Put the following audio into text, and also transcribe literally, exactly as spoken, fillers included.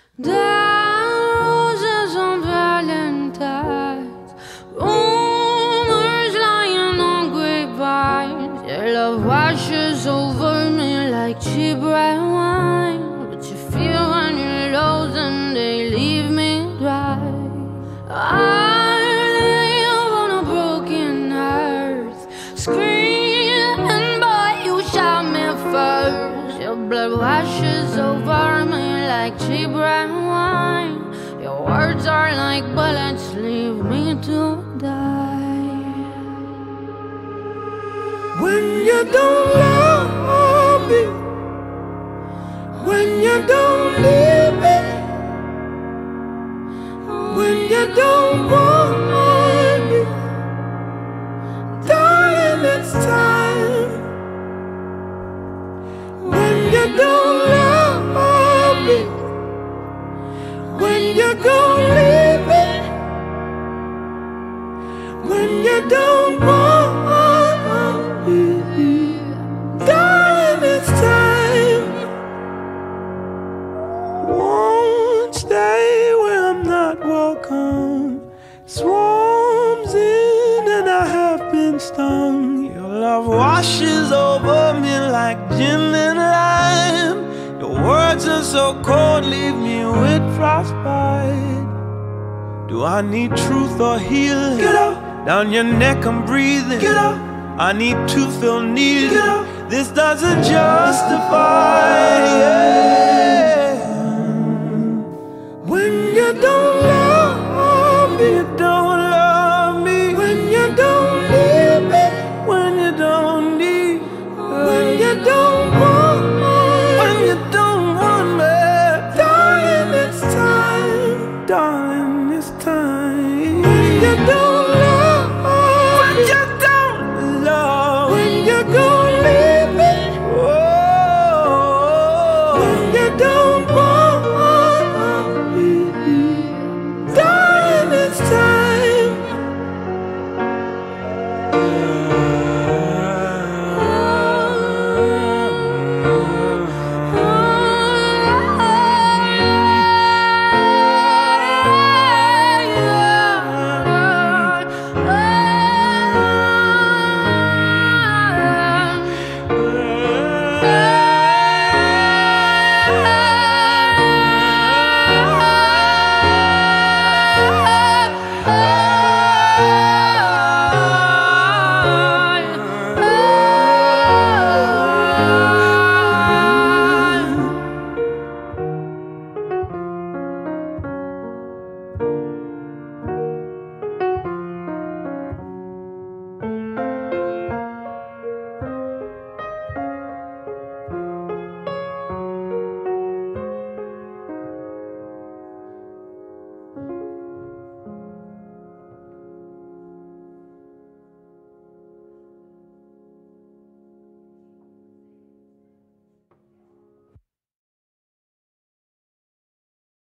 Roses on Valentine's, rumors lying on grapevines. Your love washes over me like cheap red wine. But you feel when you're lows and they leave me dry. I live on a broken earth, screaming but you shot me first. Your blood washes over me like cheap red wine. Your words are like bullets, leave me to die. When you don't love me, when you don't need me, when you don't want me, darling, it's time. When you don't love me, when you gon' leave me, when you don't want me, darling, it's time. Won't stay where I'm not welcome. Swarms in and I have been stung. Your love washes over me like gin and lime. Your words are so cold, leave me with frostbite. Do I need truth or healing? Get out. Down your neck I'm breathing. Get out. I need to feel needed. Get out. This doesn't justify, yeah.